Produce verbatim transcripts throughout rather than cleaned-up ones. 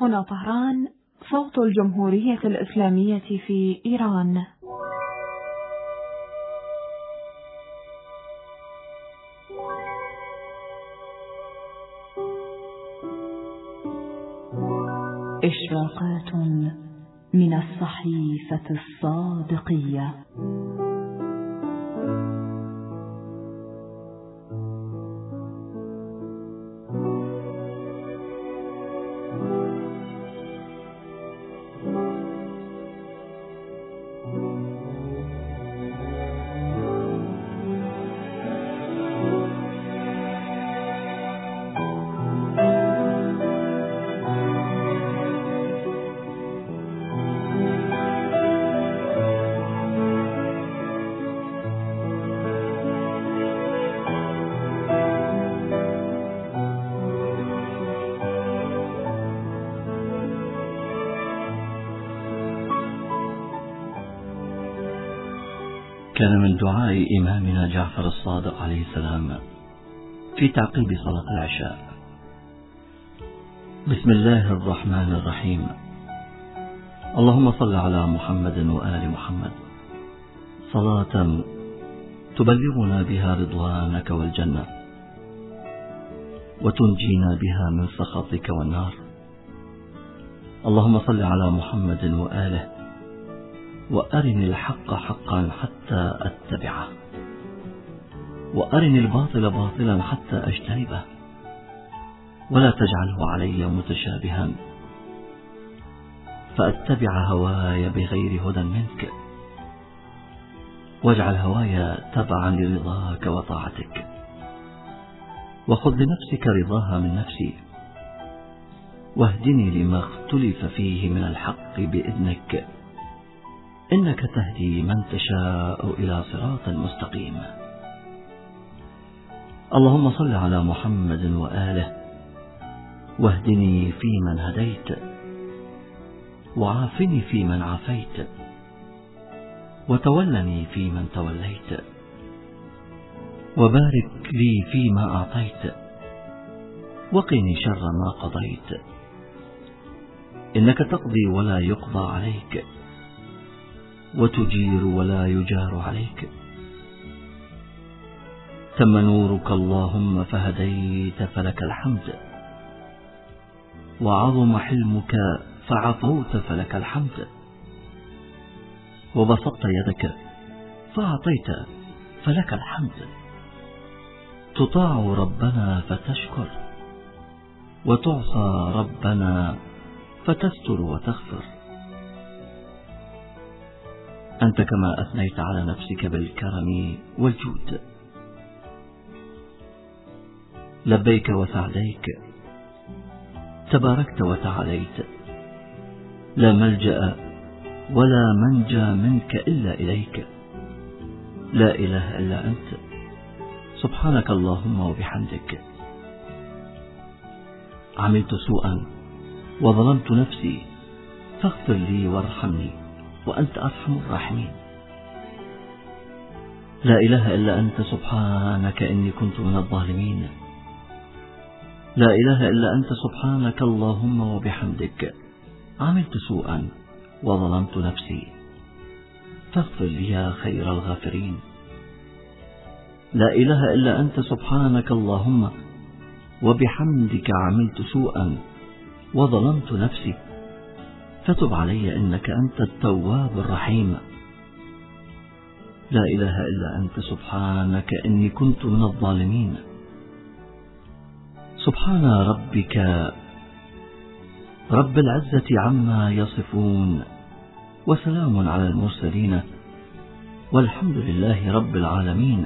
هنا طهران، صوت الجمهورية الإسلامية في إيران. إشراقات من الصحيفة الصادقية. كان من دعاء إمامنا جعفر الصادق عليه السلام في تعقيب صلاة العشاء: بسم الله الرحمن الرحيم، اللهم صل على محمد وآل محمد صلاة تبلغنا بها رضوانك والجنة وتنجينا بها من سخطك والنار. اللهم صل على محمد وآله وأرني الحق حقا حتى أتبعه، وأرني الباطل باطلا حتى أجتنبه، ولا تجعله علي متشابها فأتبع هواي بغير هدى منك، واجعل هواي تبعا لرضاك وطاعتك، وخذ لنفسك رضاها من نفسي، واهدني لما اختلف فيه من الحق بإذنك، إنك تهدي من تشاء إلى صراط مستقيم. اللهم صل على محمد وآله واهدني فيمن هديت، وعافني فيمن عافيت، وتولني فيمن توليت، وبارك لي فيما أعطيت، وقني شر ما قضيت، إنك تقضي ولا يقضى عليك، وتجير ولا يجار عليك. تم نورك اللهم فهديت فلك الحمد، وعظم حلمك فعفوت فلك الحمد، وبسطت يدك فأعطيت فلك الحمد. تطاع ربنا فتشكر، وتعصى ربنا فتستر وتغفر. أنت كما أثنيت على نفسك بالكرم والجود، لبيك وسعديك، تباركت وتعاليت، لا ملجأ ولا منجى منك إلا إليك، لا إله إلا أنت، سبحانك اللهم وبحمدك. عملت سوءا وظلمت نفسي فاغفر لي وارحمني وأنت أرحم الراحمين. لا إله إلا أنت، سبحانك إني كنت من الظالمين. لا إله إلا أنت، سبحانك اللهم وبحمدك. عملت سوءا وظلمت نفسي فاغفر لي يا خير الغافرين. لا إله إلا أنت، سبحانك اللهم وبحمدك. عملت سوءا وظلمت نفسي فتب علي إنك أنت التواب الرحيم. لا إله إلا أنت، سبحانك إني كنت من الظالمين. سبحان ربك رب العزة عما يصفون، وسلام على المرسلين، والحمد لله رب العالمين.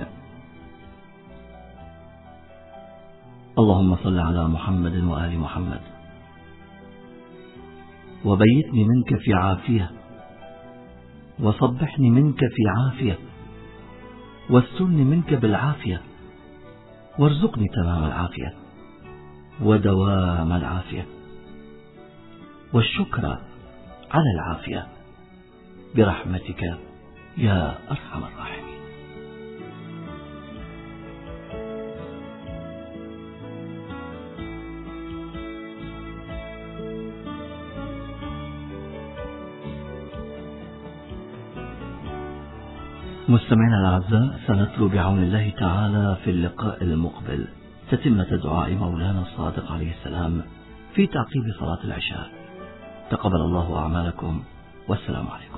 اللهم صل على محمد وآل محمد، وبيتني منك في عافية، وصبحني منك في عافية، واسترني منك بالعافية، وارزقني تمام العافية ودوام العافية والشكر على العافية برحمتك يا أرحم الراحمين. مستمعينا الأعزاء، سنتلو بعون الله تعالى في اللقاء المقبل تتمة دعاء مولانا الصادق عليه السلام في تعقيب صلاة العشاء. تقبل الله أعمالكم، والسلام عليكم.